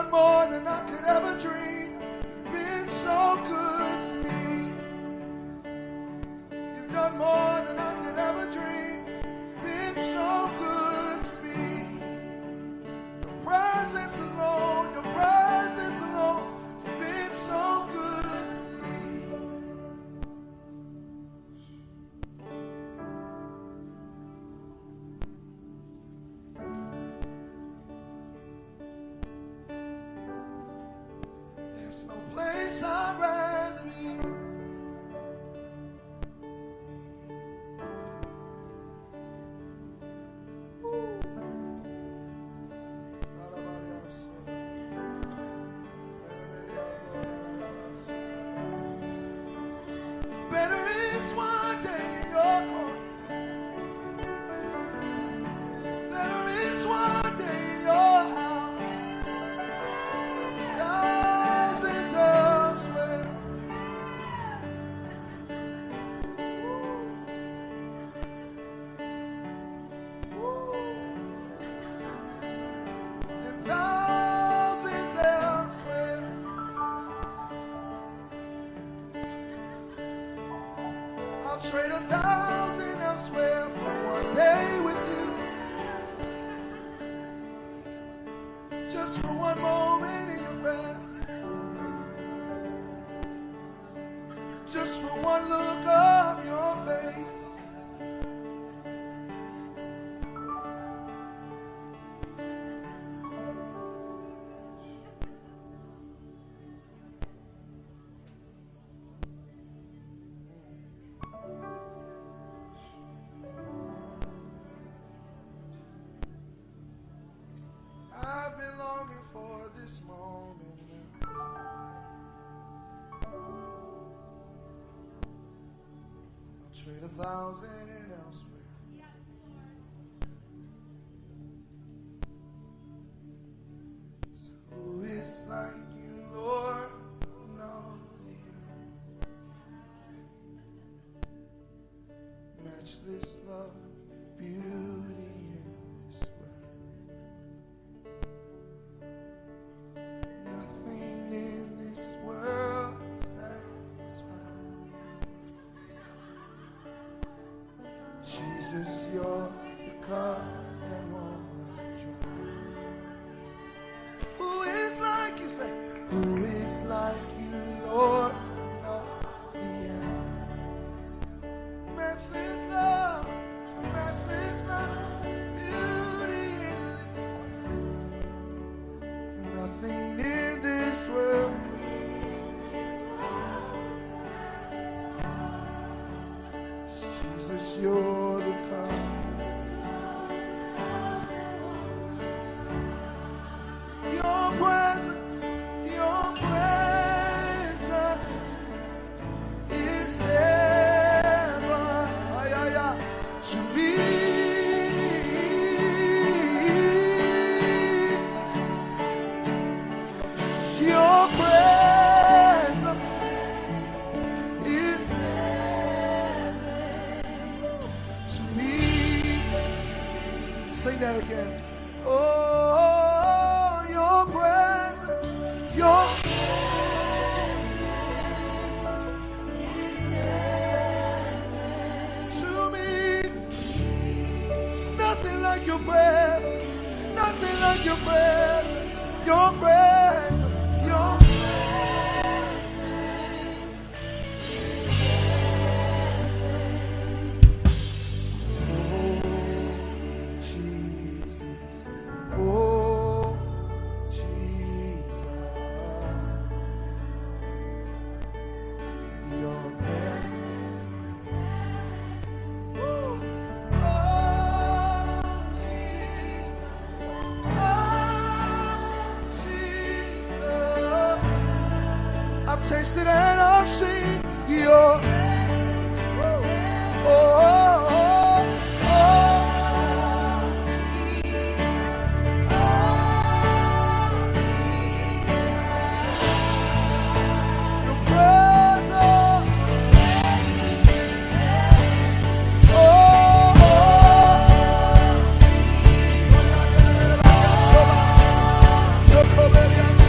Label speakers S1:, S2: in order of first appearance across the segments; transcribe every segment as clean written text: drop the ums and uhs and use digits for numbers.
S1: done more than I could ever dream. You've been so good to me. You've done more than I could ever dream. You've been so good to me. Your presence alone, your presence alone has been so good to me. There's no place I'd rather be. Better is one day in your courts. Better is one day in your house. Thousands elsewhere. And thousands elsewhere. I'll trade 1,000 elsewhere for one day with you. Just for one moment in your presence. Just for one look of your face. I've been longing for this moment now. I'll trade 1,000 elsewhere. So who is like you, Lord, in all the earth? Matchless love, beauty in this world. Nothing in this world satisfies. Jesus, you're the cup that won't run dry. Who is like you, say? Who is like you, Lord, in all the earth? Matchless love, beauty in this world. Nothing in this world. Jesus, you're the cup. Your presence is heaven to me. Your presence is heaven to me. Sing that again. Oh, your presence is heaven to me. It's nothing like your presence, nothing like your presence, your presence. Your Jesus, oh Jesus, your presence, oh Jesus, I've tasted and I've seen your presence.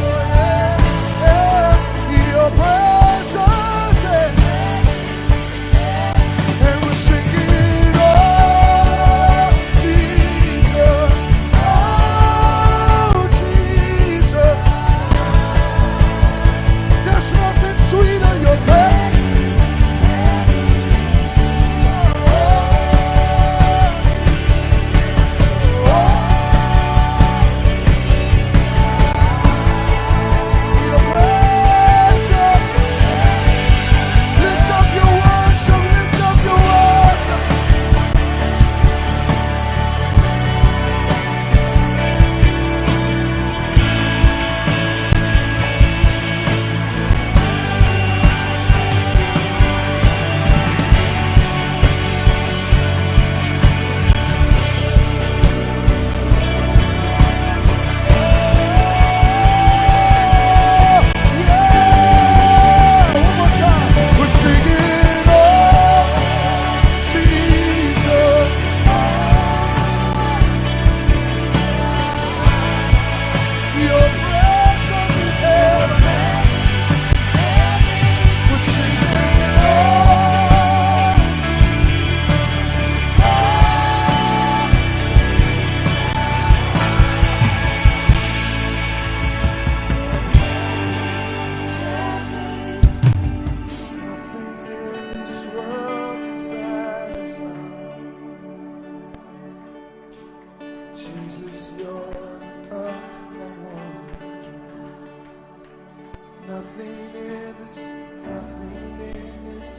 S1: Nothing in this, nothing in this.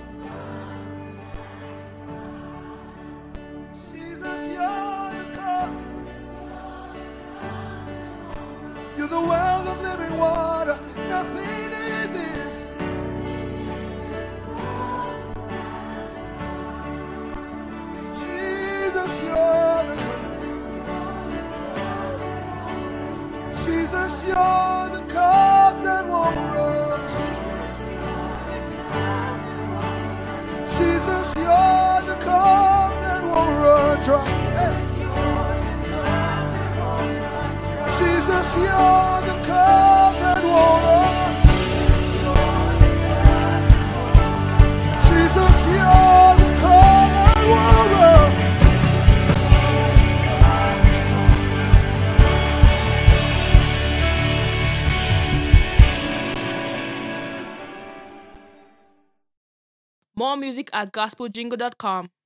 S1: Jesus, you're the cup. You're the well of living water. Nothing in this. Jesus, you're the cup. Jesus, you're the cup that won't run. Jesus, you're the cup that won't run dry. Hey. Jesus, you're the cup that won't run. Jesus, you're the cup that won't run.
S2: More music at gospeljingle.com.